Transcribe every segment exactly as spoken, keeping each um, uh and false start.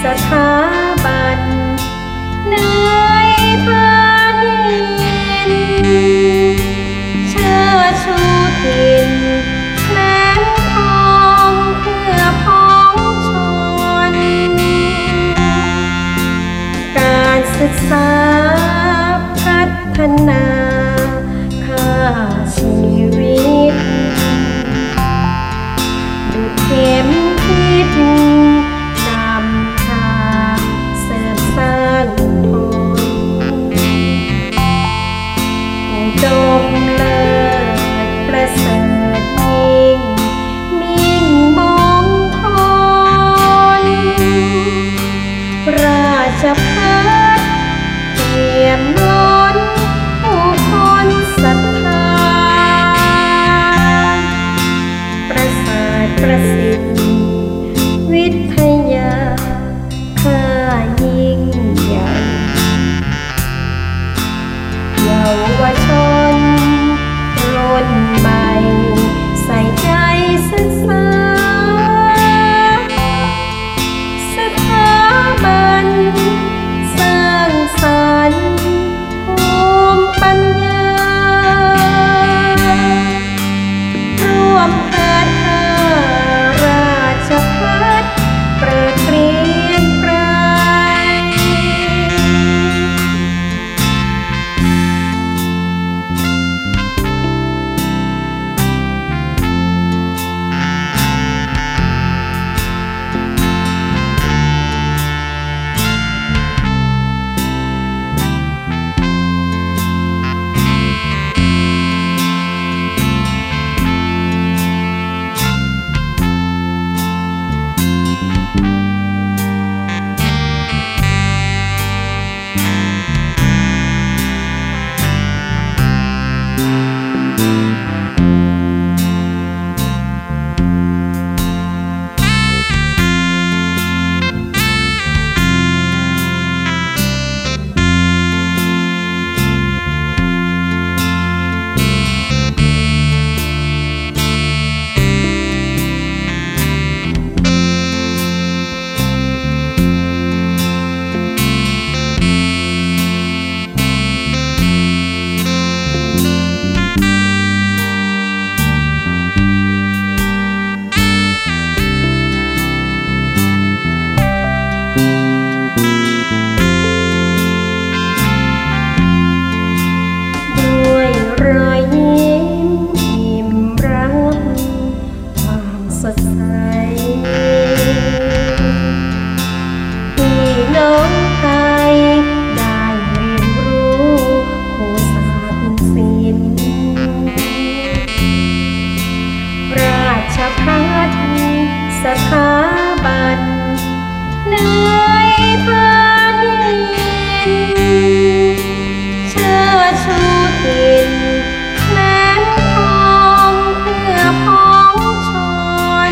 ถาบันในแผ่นดินเชิดชูถิ่นแหลมทองเพื่อพ้องชนการศึกษาพัฒนาค่าชีวิตดุจเข็มทิศนำทางเสริมสร้างทนจงเลิศประเสริฐยิ่งมิ่งมงคลราชพัฒเปี่ยมล้นผู้คนศรัทธาประเสริฐประสิทธิ์วิทยาค่ายิ่งใหญ่เยาวชนรุ่นใหม่ใส่ใจศึกษาสถาบันสร้างสรรค์ภูมิปัญญาร่วมเกิดข้าราชภัฏเปรอะเปลี่ยนแปลงด้วยรอยยิ้มอิ่มรับความสดใสพี่น้องไทยได้เรียนรู้คู่ศาสตร์ศิลป์ราชภัฏสถาบันในแผ่นดินเชิดชูถิ่นแหลมทองเพื่อพ้องชน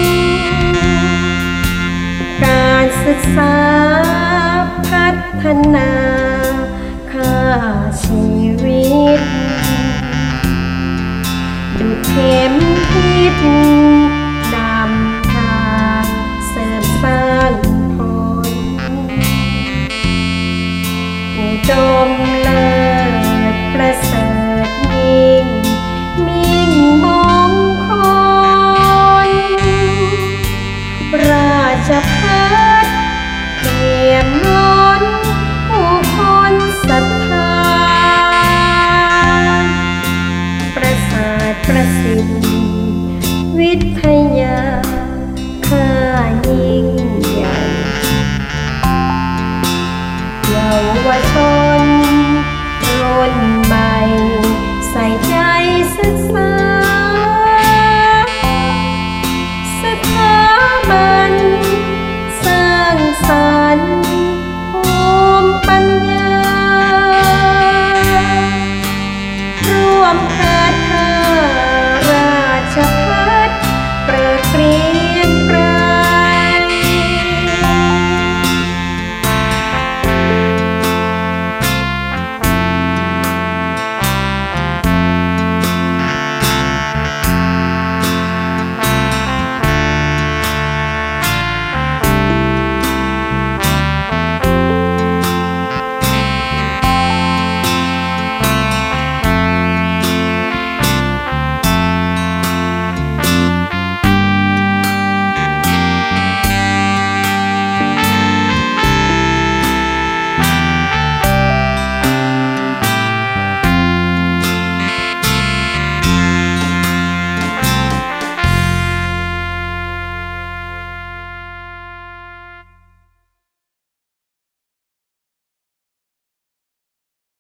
การศึกษาพัฒนาค่าชีวิตดุจเข็มทิศ